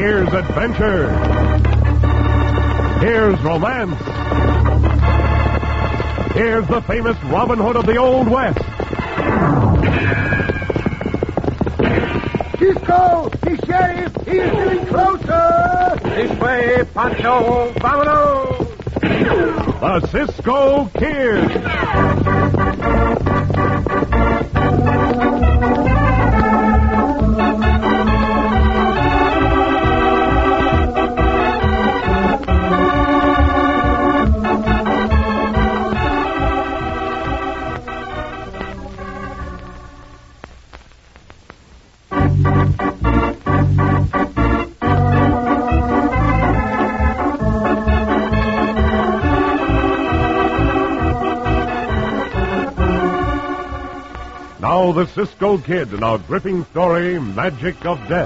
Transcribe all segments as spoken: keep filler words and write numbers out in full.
Here's adventure. Here's romance. Here's the famous Robin Hood of the Old West. Cisco, the sheriff, he is getting closer. This way, Pancho, vámonos. The Cisco Kid. Now the Cisco Kid in our gripping story, Magic of Death.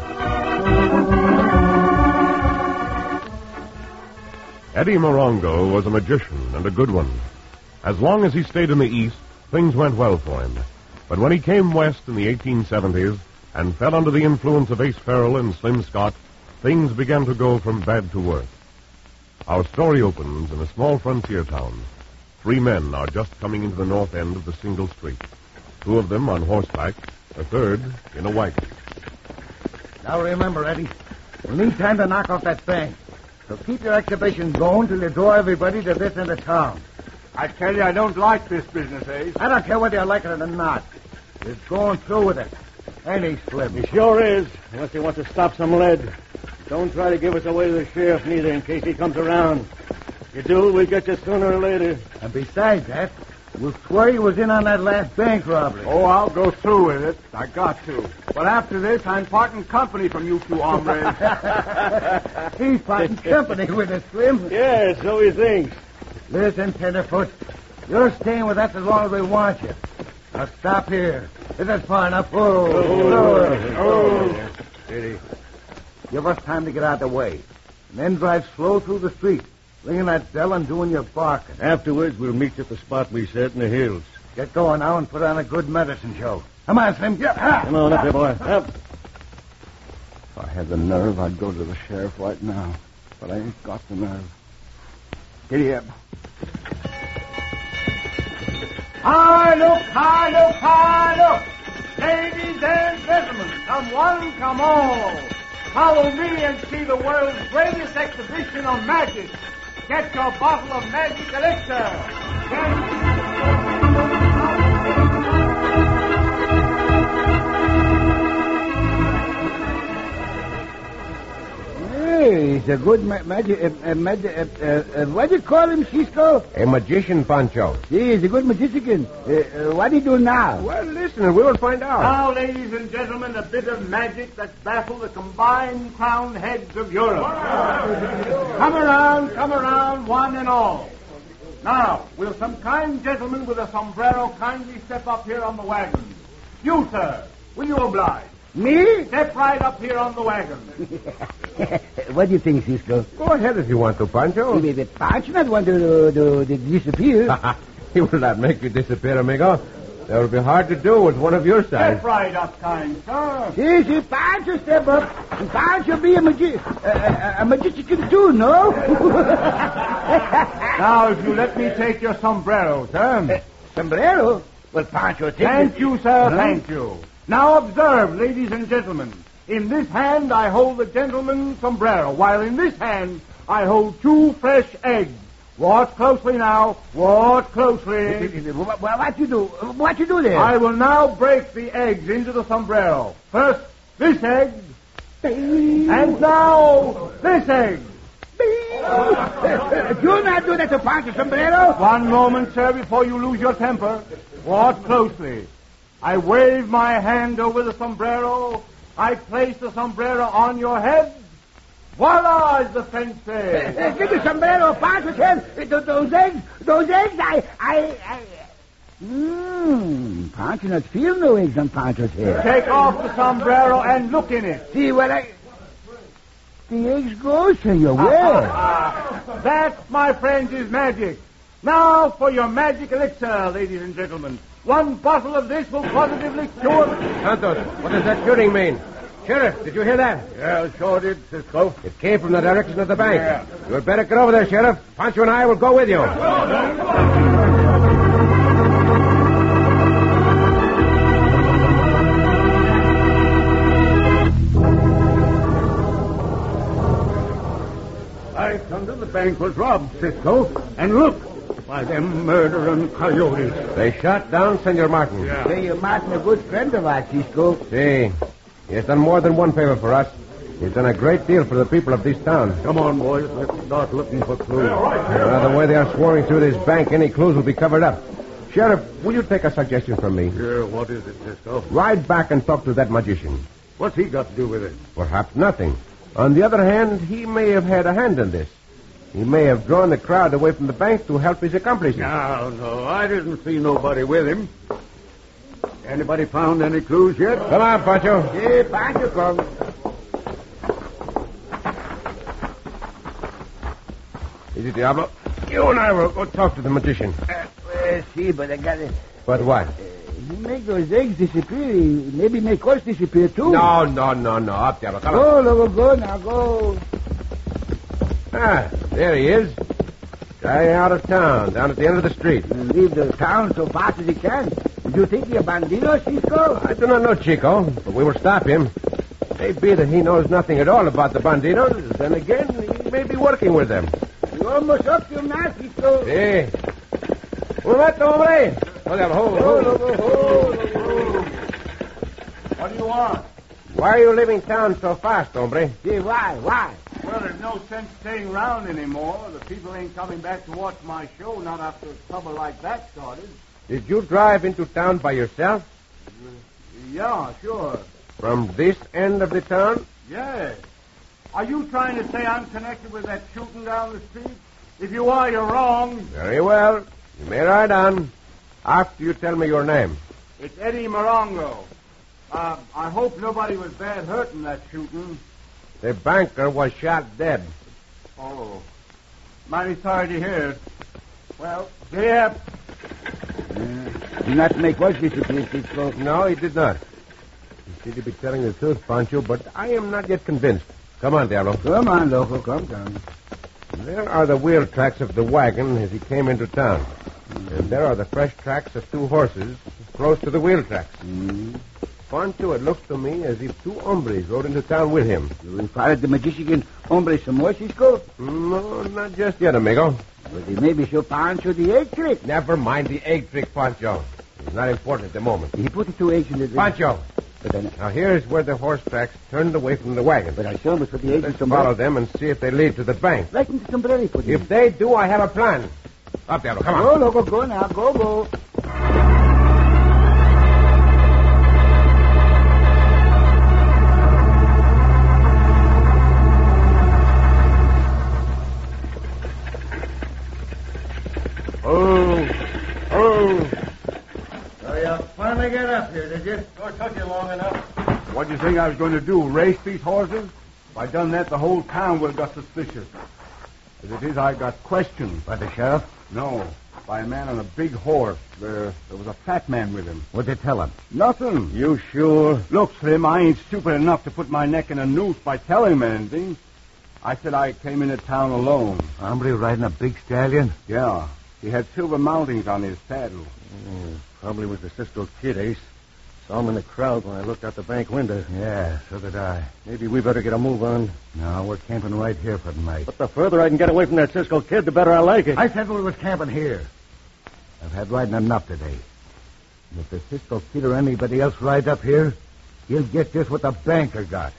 Eddie Morongo was a magician and a good one. As long as he stayed in the East, things went well for him. But when he came west in the eighteen seventies and fell under the influence of Ace Farrell and Slim Scott, things began to go from bad to worse. Our story opens in a small frontier town. Three men are just coming into the north end of the single street. Two of them on horseback, a third in a wagon. Now remember, Eddie, we need time to knock off that bank. So keep your exhibition going till you draw everybody to this end of town. I tell you, I don't like this business, Ace. I don't care whether you like it or not. You're going through with it. Ain't he, Slim? He sure is, unless he wants to stop some lead. Don't try to give us away to the sheriff, neither, in case he comes around. If you do, we'll get you sooner or later. And besides that, we'll swear you was in on that last bank robbery. Oh, I'll go through with it. I got to. But after this, I'm parting company from you two hombres. He's parting company with us, Slim. Yeah, so he thinks. Listen, Tenderfoot, you're staying with us as long as we want you. Now stop here. This is far enough. Oh, oh, oh. Steady. Give us time to get out of the way. And then drive slow through the street, ringing that bell and doing your barking. Afterwards, we'll meet you at the spot we set in the hills. Get going now and put on a good medicine show. Come on, Slim. Get ha! Come on up there, boy. Up. If I had the nerve, I'd go to the sheriff right now. But I ain't got the nerve. Giddy up. High look, high look, high look. Ladies and gentlemen, come one, come all. Follow me and see the world's greatest exhibition of magic. Get your bottle of magic elixir. Hey, he's a good ma- magic... Uh, uh, magic uh, uh, uh, what do you call him, Cisco? A magician, Pancho. Yeah, he's a good magician. Uh, uh, what do you do now? Well, listen, and we will find out. Now, ladies and gentlemen, a bit of magic that's baffled the combined crowned heads of Europe. Come around, come around, one and all. Now, will some kind gentleman with a sombrero kindly step up here on the wagon? You, sir, will you oblige? Me? Step right up here on the wagon. What do you think, Cisco? Go ahead if you want to, Pancho. The Pancho not want to, to, to disappear. He will not make you disappear, amigo. That would be hard to do with one of your size. Step right up, kind sir. See, see, Pancho step up. And Pancho be a, magi- uh, a magician too, no? Now, if you let me take your sombrero, sir. Uh, sombrero? Well, Pancho, take Thank it. you, sir, Huh? thank you. Now observe, ladies and gentlemen. In this hand I hold the gentleman's sombrero, while in this hand I hold two fresh eggs. Watch closely now. Watch closely. What, what you do? What you do there? I will now break the eggs into the sombrero. First, this egg. And now, this egg. Do not do that to Pancho, sombrero. One moment, sir, before you lose your temper. Watch closely. I wave my hand over the sombrero. I place the sombrero on your head. Voila, as the French say. Uh, give me sombrero, Pancho's head. Uh, those eggs, those eggs, I, I, I... Mmm, Pancho not feel no eggs on Pancho's head. Take off the sombrero and look in it. See what I... The eggs go, senor. Where? That, my friends, is magic. Now for your magic elixir, ladies and gentlemen. One bottle of this will positively cure... Santos, what does that shooting mean? Sheriff, did you hear that? Yeah, sure did, Cisco. It came from the direction of the bank. Yeah. You had better get over there, Sheriff. Pancho and I will go with you. I thunder the bank was robbed, Cisco. And look, by them murdering coyotes. They shot down Senor Martin. Yeah. Say, you're Martin, a good friend of ours, Cisco. See, he has done more than one favor for us. He's done a great deal for the people of this town. Come on, boys. Let's start looking for clues. Uh, the way they are swarming through this bank, any clues will be covered up. Sheriff, will you take a suggestion from me? Yeah, what is it, Cisco? Ride back and talk to that magician. What's he got to do with it? Perhaps nothing. On the other hand, he may have had a hand in this. He may have drawn the crowd away from the bank to help his accomplices. No, no, I didn't see nobody with him. Anybody found any clues yet? Come on, Pancho. Yeah, Pancho comes. Easy, Diablo. You and I will go talk to the magician. Uh, well, see, but I got it. But what? Uh, he make those eggs disappear. He maybe make us disappear, too. No, no, no, no. Up, Diablo. Come on. Go, Logo, go, now go. Ah, there he is. Guy out of town, down at the end of the street. And leave the town so fast as he can. Did you think you're bandito, Cisco? I do not know, Chico, but we will stop him. It may be that he knows nothing at all about the bandidos. Then again, he may be working with them. You're almost up to him now, Cisco. Sí. Un momento, hombre. Hold on, hold, Go, hold. Logo, hold, Logo. What do you want? Why are you leaving town so fast, hombre? See, why, why? Well, there's no sense staying around anymore. The people ain't coming back to watch my show, not after trouble like that started. Did you drive into town by yourself? Yeah, sure. From this end of the town? Yes. Are you trying to say I'm connected with that shooting down the street? If you are, you're wrong. Very well. You may ride on. After you tell me your name. It's Eddie Morongo. Uh, I hope nobody was bad hurt in that shooting. The banker was shot dead. Oh. Mighty sorry to hear it. Well, yeah. Uh, do not make us disappear, Cisco. No, he did not. You seem to be telling the truth, Pancho, but I am not yet convinced. Come on, Diablo. Come on, Loco, come, come. There are the wheel tracks of the wagon as he came into town. And there are the fresh tracks of two horses close to the wheel tracks. Mm. Pancho, it looks to me as if two hombres rode into town with him. You followed the magician hombre some more, Cisco? No, not just yet, amigo. But he maybe show Pancho the egg trick. Never mind the egg trick, Pancho. It's not important at the moment. He put the two eggs in the... Pancho! But then, Now, here's where the horse tracks turned away from the wagon. but I saw him put the eggs in Let's some... follow them and see if they lead to the bank. Right into sombrero he put in. If they do, I have a plan. Up, Diablo, come Go, on. Loco, go now. Go, go. Oh, oh. So you finally get up here, did you? Sure took you long enough. What do you think I was going to do, race these horses? If I'd done that, the whole town would have got suspicious. As it is, I got questioned. By the sheriff? No, by a man on a big horse. There, there was a fat man with him. What'd they tell him? Nothing. You sure? Look, Slim, I ain't stupid enough to put my neck in a noose by telling him anything. I said I came into town alone. Hombre riding a big stallion? Yeah. He had silver mountings on his saddle. Mm, probably was the Cisco Kid, Ace. Saw him in the crowd when I looked out the bank window. Yeah, so did I. Maybe we better get a move on. No, we're camping right here for the night. But the further I can get away from that Cisco Kid, the better I like it. I said we was camping here. I've had riding enough today. And if the Cisco Kid or anybody else rides up here, he'll get just what the banker got.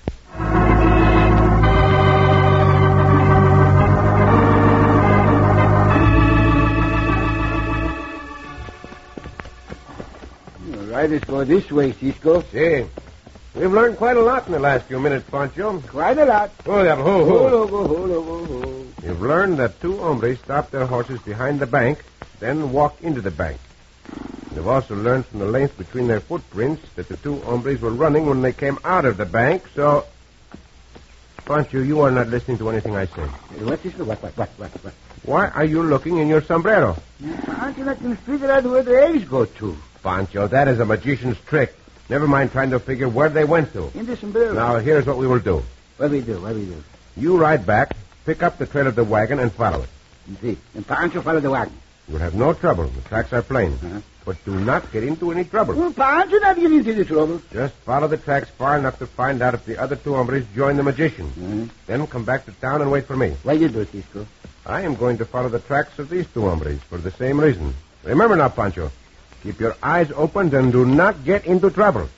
Riders go this way, Cisco. See, we've learned quite a lot in the last few minutes, Pancho. Quite a lot. Oh, Diablo, ho, Ho, ho. logo, ho, logo, ho. You've learned that two hombres stopped their horses behind the bank, then walked into the bank. You've also learned from the length between their footprints that the two hombres were running when they came out of the bank, so... Pancho, you are not listening to anything I say. What, Cisco? What, what, what, what, what? Why are you looking in your sombrero? Aren't you not going to figure out where the eggs go to? Pancho, that is a magician's trick. Never mind trying to figure where they went to. In the sombrero. Now, here's what we will do. What we do? What we do? You ride back, pick up the trail of the wagon, and follow it. You see. And Pancho follow the wagon. You'll have no trouble. The tracks are plain. Uh-huh. But do not get into any trouble. Well, Pancho not get into the trouble. Just follow the tracks far enough to find out if the other two hombres join the magician. Mm-hmm. Then come back to town and wait for me. What you do, Cisco? I am going to follow the tracks of these two hombres for the same reason. Remember now, Pancho, keep your eyes open and do not get into trouble.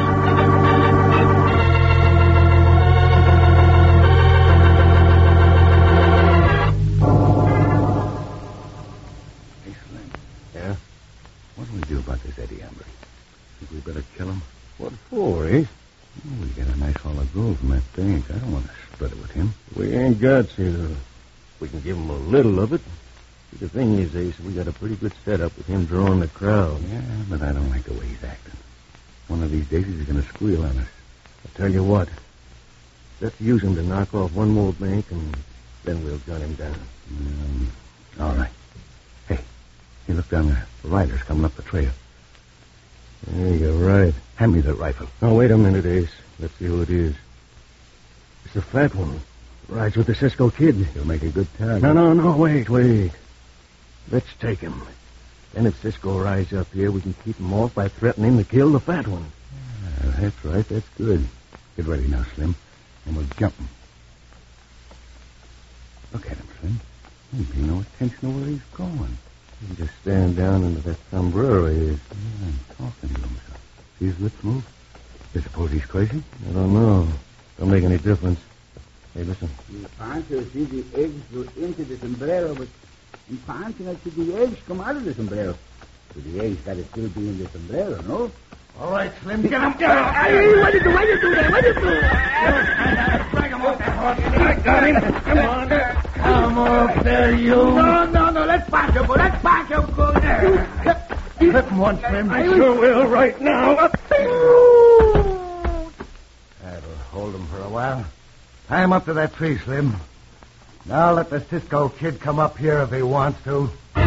Yeah? What do we do about this Eddie hombre? Think we better kill him? What for, eh? Oh, we get a nice haul of gold from that bank. I don't want to split it with him. We ain't got to. We can give him a little of it. The thing is, Ace, we got a pretty good setup with him drawing the crowd. Yeah, but I don't like the way he's acting. One of these days he's going to squeal on us. I'll tell you what. Let's use him to knock off one more bank, and then we'll gun him down. Um, all right. Hey, you look down there. The rider's coming up the trail. Yeah, you're right. Hand me that rifle. Now, wait a minute, Ace. Let's see who it is. It's the fat one. Rides with the Cisco Kid. He'll make a good target. No, no, no, wait, wait. Let's take him. Then if Cisco rides up here, we can keep him off by threatening to kill the fat one. Yeah, that's right. That's good. Get ready now, Slim, and we'll jump him. Look at him, Slim. He pay no attention to where he's going. He can just stand down into that sombrero he is. Yeah, I'm talking to himself. See his lips move? You suppose he's crazy? I don't know. Don't make any difference. Hey, listen. Pancho see the eggs go into the sombrero, but Pancho not see the eggs come out of the sombrero. So the eggs got to still be in the sombrero, no? All right, Slim, get him, get him. Hey, what did you do? What did you do there? What did you do? Drag him off that horse. I got him. Come on. Come up there, you. No, no, no. Let Pancho go. Let Pancho go there. Let him once, Slim. I sure will right now. That'll hold him for a while. Tie him up to that tree, Slim. Now let the Cisco Kid come up here if he wants to.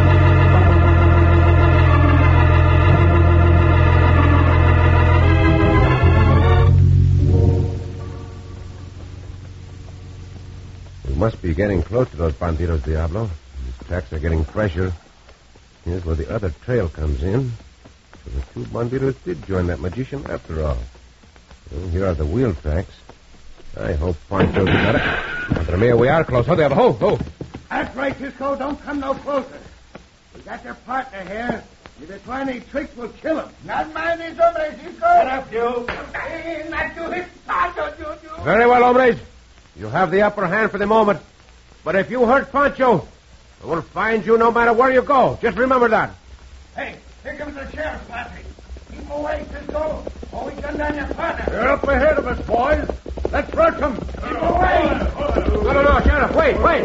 We must be getting close to those bandidos, Diablo. These tracks are getting fresher. Here's where the other trail comes in. So the two bandidos did join that magician after all. Well, here are the wheel tracks. I hope Pancho's got it. Madre mia, we are close. Oh, Diablo. Ho, ho. That's right, Cisco. Don't come no closer. We got your partner here. If they try any tricks, we'll kill him. Not mind these hombres, Cisco. Get up, you. Hey, not do it. Pancho, you, you. Very well, hombres. You have the upper hand for the moment. But if you hurt Pancho, we'll find you no matter where you go. Just remember that. Hey, here comes the sheriff, Lassie. Keep away, Cisco. Or we gun down your partner. They're up ahead of us, boys. Let's rush them. Keep away. No, no, no, Sheriff. Wait, wait.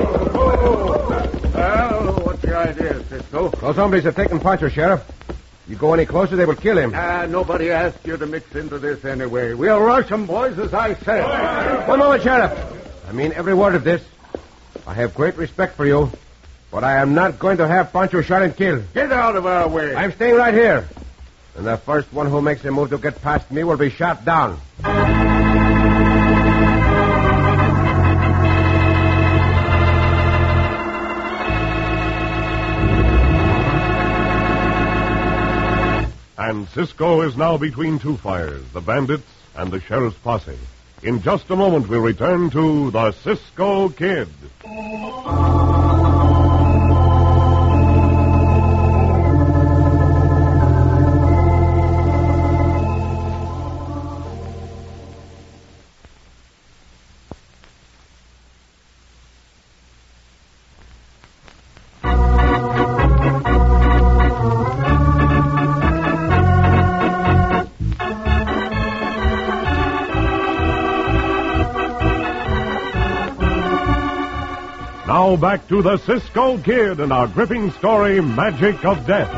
Well, what's your idea, Cisco? Those hombres have taken Pancho, Sheriff. You go any closer, they will kill him. Ah, nobody asked you to mix into this anyway. We'll rush them, boys, as I said. One moment, Sheriff. I mean every word of this. I have great respect for you, but I am not going to have Pancho shot and killed. Get out of our way. I'm staying right here. And the first one who makes a move to get past me will be shot down. And Cisco is now between two fires, the bandits and the sheriff's posse. In just a moment, we'll return to the Cisco Kid. Now back to the Cisco Kid and our gripping story, Magic of Death.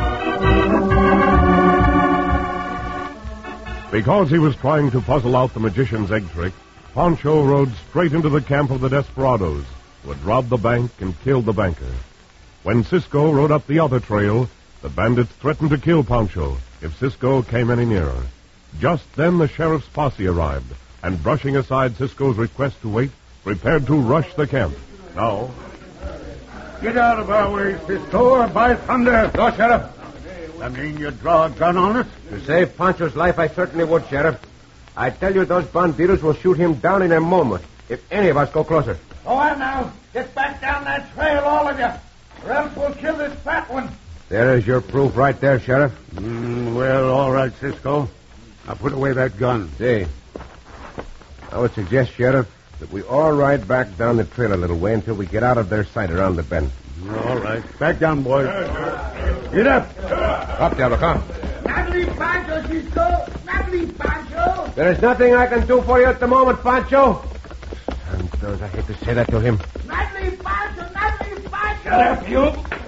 Because he was trying to puzzle out the magician's egg trick, Pancho rode straight into the camp of the desperados, who had robbed the bank and killed the banker. When Cisco rode up the other trail, the bandits threatened to kill Pancho if Cisco came any nearer. Just then the sheriff's posse arrived, and brushing aside Cisco's request to wait, prepared to rush the camp. Now, get out of our way, Cisco, or by thunder. No, Sheriff. I mean, you draw a gun on us? To save Pancho's life, I certainly would, Sheriff. I tell you, those bandidos will shoot him down in a moment if any of us go closer. Go on now. Get back down that trail, all of you, or else we'll kill this fat one. There is your proof right there, Sheriff. Mm, well, all right, Cisco. Now put away that gun. See, I would suggest, Sheriff, that we all ride back down the trail a little way until we get out of their sight around the bend. All right. Back down, boys. Get up. Up, Diablo, come. Not leave Pancho, Cisco. Not leave Pancho. There is nothing I can do for you at the moment, Pancho. Santos, I hate to say that to him. Not leave Pancho. Not leave Pancho. Get up, you.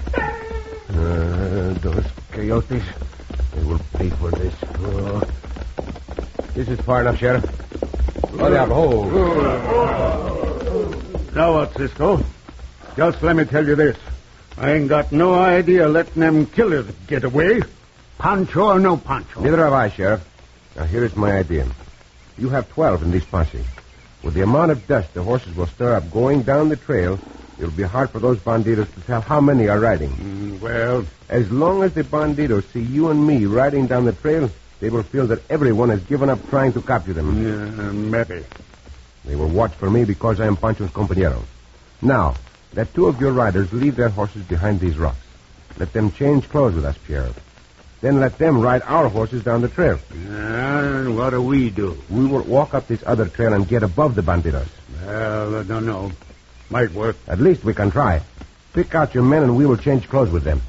Uh, those coyotes, they will pay for this. Oh. This is far enough, Sheriff. Oh, Diablo. Oh. Now what, Cisco? Just let me tell you this. I ain't got no idea letting them killers get away. Pancho or no Pancho. Neither have I, Sheriff. Now, here is my idea. You have twelve in this posse. With the amount of dust the horses will stir up going down the trail, it'll be hard for those bandidos to tell how many are riding. Mm, well, as long as the bandidos see you and me riding down the trail, they will feel that everyone has given up trying to capture them. Yeah, maybe. They will watch for me because I am Pancho's compañero. Now, let two of your riders leave their horses behind these rocks. Let them change clothes with us, Pierre. Then let them ride our horses down the trail. And what do we do? We will walk up this other trail and get above the bandidos. Well, I don't know. Might work. At least we can try. Pick out your men and we will change clothes with them.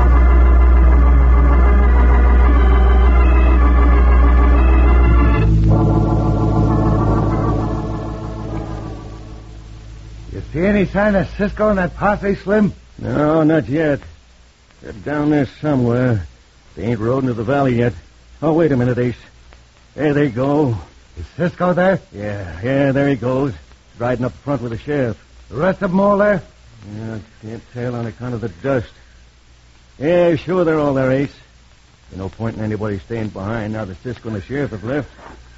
You see any sign of Cisco in that posse, Slim? No, not yet. They're down there somewhere. They ain't rode into the valley yet. Oh, wait a minute, Ace. There they go. Is Cisco there? Yeah, yeah, there he goes. Riding up front with the sheriff. The rest of them all there? Yeah, can't tell on account of the dust. Yeah, sure they're all there, Ace. There's no point in anybody staying behind now that Cisco and the sheriff have left.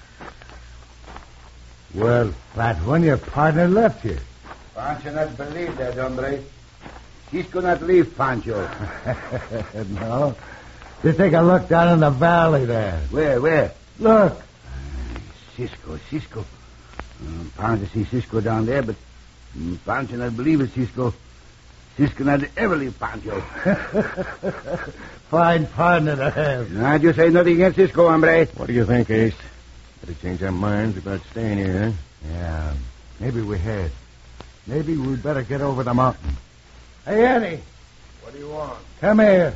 Well, Flat One, your partner left you. Pancho not believe that, hombre. Cisco not leave Pancho. No. Just take a look down in the valley there. Where, where? Look. Uh, Cisco, Cisco. Um, Pancho see Cisco down there, but um, Pancho not believe it, Cisco. Cisco not ever leave Pancho. Fine partner to have. I just say nothing against Cisco, hombre. What do you think, Ace? Better change our minds about staying here, huh? Yeah, maybe we had. Maybe we'd better get over the mountain. Hey, Eddie. What do you want? Come here.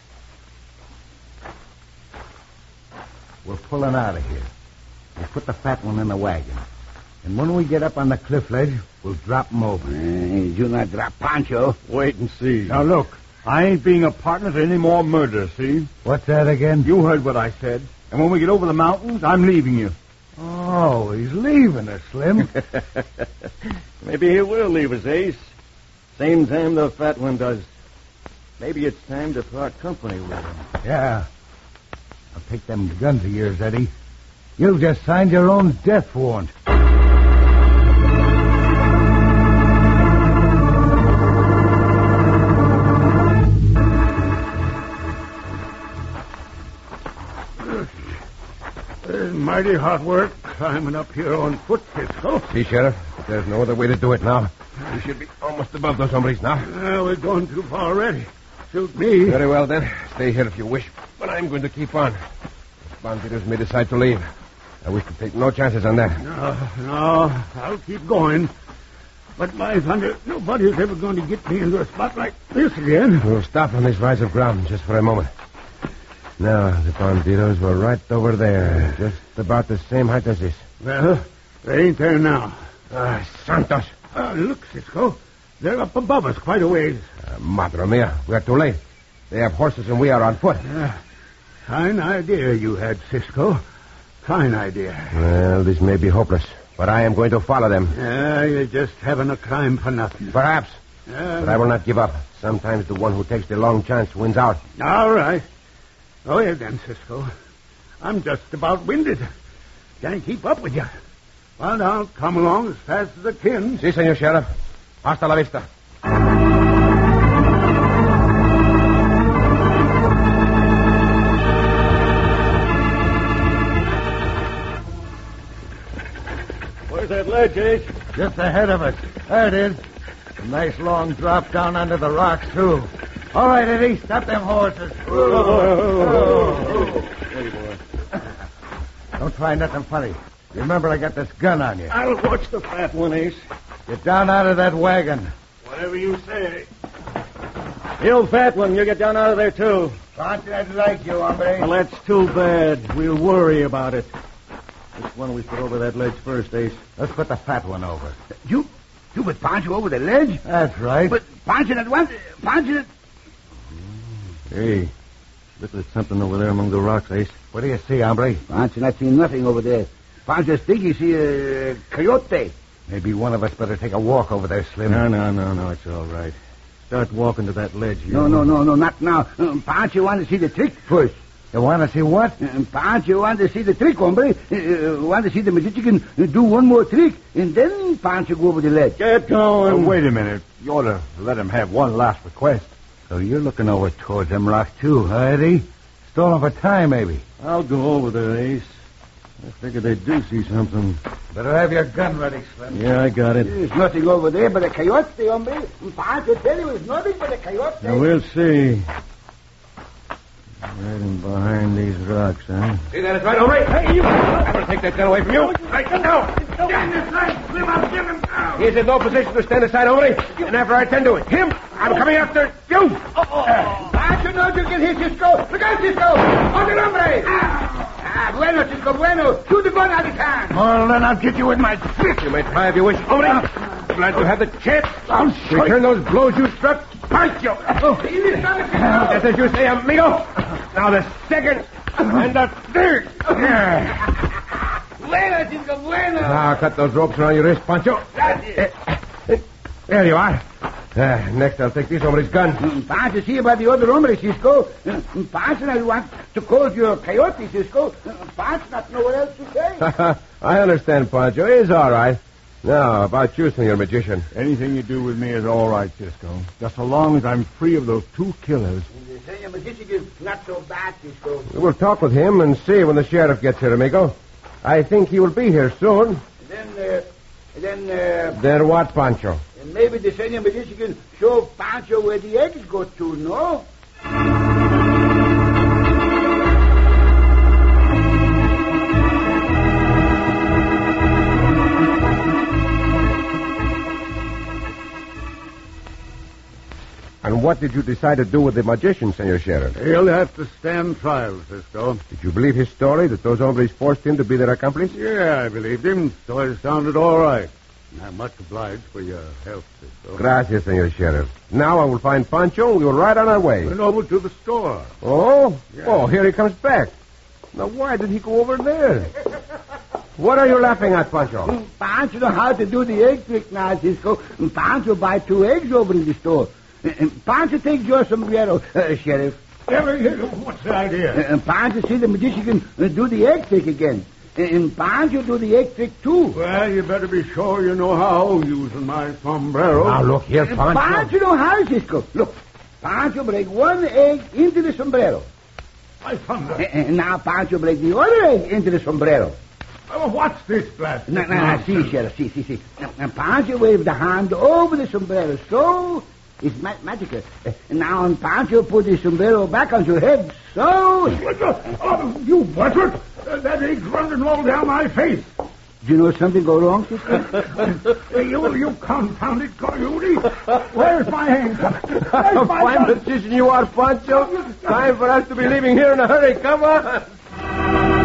We're pulling out of here. We'll put the fat one in the wagon. And when we get up on the cliff ledge, we'll drop him over. Uh, you not drop Pancho. Wait and see. Now, look. I ain't being a partner to any more murder, see? What's that again? You heard what I said. And when we get over the mountains, I'm leaving you. Oh, he's leaving us, Slim. Maybe he will leave us, Ace. Same time the fat one does. Maybe it's time to part company with him. Yeah. I'll take them guns of yours, Eddie. You've just signed your own death warrant. Mighty hard work climbing up here on foot, Cisco. See, Sheriff, there's no other way to do it now. We should be almost above those hombres now. Well, we're going too far already. Suit me. Very well, then. Stay here if you wish. But I'm going to keep on. The bandidos may decide to leave. I wish to take no chances on that. No, no, I'll keep going. But my thunder, nobody's ever going to get me into a spot like this again. We'll stop on this rise of ground just for a moment. Now, the bandidos were right over there, just about the same height as this. Well, they ain't there now. Ah, Santos. Uh, look, Cisco. They're up above us quite a ways. Uh, madre mia, we're too late. They have horses and we are on foot. Uh, fine idea you had, Cisco. Fine idea. Well, this may be hopeless, but I am going to follow them. Yeah, you're just having a crime for nothing. Perhaps. Uh, But I will not give up. Sometimes the one who takes the long chance wins out. All right. Go ahead then, Cisco. I'm just about winded. Can't keep up with you. Well, now, come along as fast as I can. Si, Senor Sheriff. Hasta la vista. Where's that ledge, Ace? Just ahead of us. There it is. A nice long drop down under the rocks, too. All right, Eddie, stop them horses. Oh, Steady, boy. Don't try nothing funny. Remember, I got this gun on you. I'll watch the fat one, Ace. Get down out of that wagon. Whatever you say. You fat one, you get down out of there, too. Pancho, I'd like you, hombre. Well, that's too bad. We'll worry about it. Which one we put over that ledge first, Ace? Let's put the fat one over. You, you put Pancho over the ledge? That's right. But Pancho that one, Pancho that... Hey, look at something over there among the rocks, Ace. What do you see, hombre? Pancho not seeing nothing over there. Pancho think he see a coyote. Maybe one of us better take a walk over there, Slim. No, no, no, no, it's all right. Start walking to that ledge. You No, no, no, no, not now. Uh, Pancho want to see the trick first. You want to see what? Uh, Pancho want to see the trick, hombre. Uh, uh, want to see the magician uh, do one more trick, and then Pancho go over the ledge. Get going. Oh, wait a minute. You ought to let him have one last request. So you're looking over towards them rocks, too, huh, Eddie? Stalling for time, maybe. I'll go over there, Ace. I figured they do see something. Better have your gun ready, Slim. Yeah, I got it. There's nothing over there but a coyote, hombre. Pancho tell you it's nothing but a coyote. Now, we'll see. Right in behind these rocks, huh? See that? It's right, hombre. Hey, you! I'm going to take that gun away from you. Right now. Stand aside, Slim. I'll give him down. He's in no position to stand aside, hombre. And after I tend to it, him, I'm coming after you. Pancho knows you can hit Cisco. Look out, Cisco. On the hombre. Ah, bueno, Cisco, bueno. Shoot the gun out of his hand. Well, then I'll get you with my fist. You may try if you wish, hombre. Glad you have the chance. I'll show Return those blows you struck. Pancho. He is not a Just as you say, amigo. Now the second and the third. Bueno, Cisco, bueno. Now cut those ropes around your wrist, Pancho. There you are. Uh, next, I'll take this hombre's gun. Pancho, see about the other hombre, Cisco. Pancho not want to call you a coyote, Cisco. Pancho not know what else to say. I understand, Pancho. It's all right. Now, about you, Senor Magician. Anything you do with me is all right, Cisco. Just so long as I'm free of those two killers. The Senor Magician is not so bad, Cisco. We'll talk with him and see when the sheriff gets here, amigo. I think he will be here soon. Then, uh, then, uh... Then what, Pancho? Maybe the Senor Magician can show Pancho where the eggs go to, no? And what did you decide to do with the magician, Senor Sheriff? He'll have to stand trial, Cisco. Did you believe his story that those hombres forced him to be their accomplice? Yeah, I believed him. Story sounded all right. I'm much obliged for your help, Cisco. Gracias, Senor Sheriff. Now I will find Pancho and we will ride on our way. Went over to the store. Oh? Yeah. Oh, here he comes back. Now, why did he go over there? What are you laughing at, Pancho? Pancho know how to do the egg trick now, Cisco. Pancho buy two eggs over in the store. Pancho takes your sombrero, uh, Sheriff. What's the idea? Uh, Pancho see the magician can uh, do the egg trick again. And Pancho do the egg trick, too. Well, you better be sure you know how, using my sombrero. Now, look here, Pancho. Pancho know how, Cisco. Look, Pancho break one egg into the sombrero. I thunder. And now Pancho break the other egg into the sombrero. Oh, what's this blast? Now, now, now, see, Sheriff, see, see, see. Now, now, Pancho waved the hand over the sombrero, so it's ma- magical. Uh, now, and Pancho put the sombrero back on your head, so... Oh, you buzzard! Uh, that egg's running all down my face. Do you know something go wrong, Cisco? you, you confounded coyote. Where's my handcuff? Where's my Fine gun? magician you are, Pancho. Time for us to be leaving here in a hurry. Come on.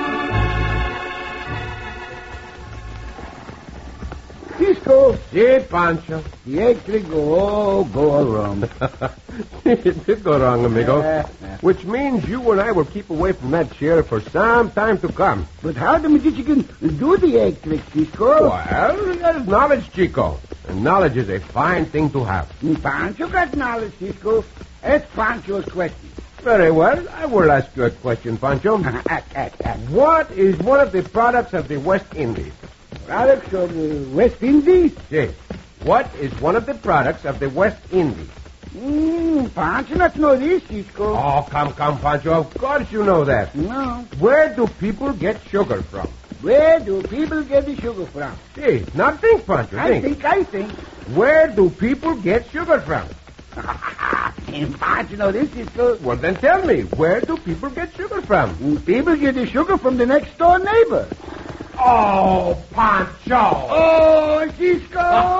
Cisco. Si, Pancho? The egg trick go, go all wrong. It did go wrong, amigo. Yeah. Which means you and I will keep away from that chair for some time to come. But how the magician do the egg trick, Cisco? Well, that is knowledge, Chico. And knowledge is a fine thing to have. Pancho got knowledge, Cisco. Ask Pancho's question. Very well. I will ask you a question, Pancho. ask, ask, ask. What is one of the products of the West Indies? Products of the West Indies? Yes. What is one of the products of the West Indies? Mm, Pancho not know this, Cisco. Oh, come, come, Pancho. Of course you know that. No. Where do people get sugar from? Where do people get the sugar from? Hey, now think, Pancho. I think, I think. Where do people get sugar from? Pancho know this, Cisco. Well, then tell me, where do people get sugar from? People get the sugar from the next door neighbor. Oh, Pancho! Oh, Cisco!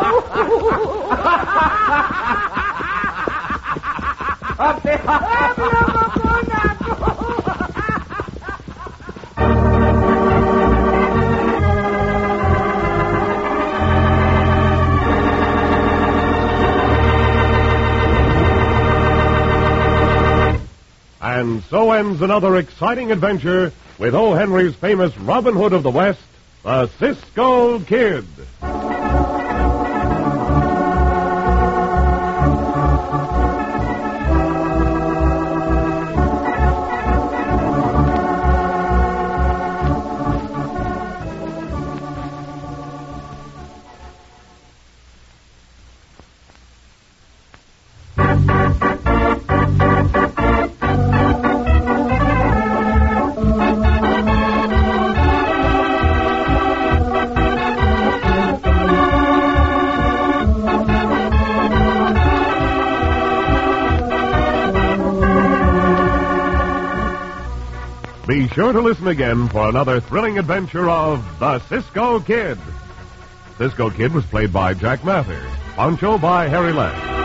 Up there! And so ends another exciting adventure with O. Henry's famous Robin Hood of the West, the Cisco Kid. Be sure to listen again for another thrilling adventure of the Cisco Kid. Cisco Kid was played by Jack Mather, Pancho by Harry Lang.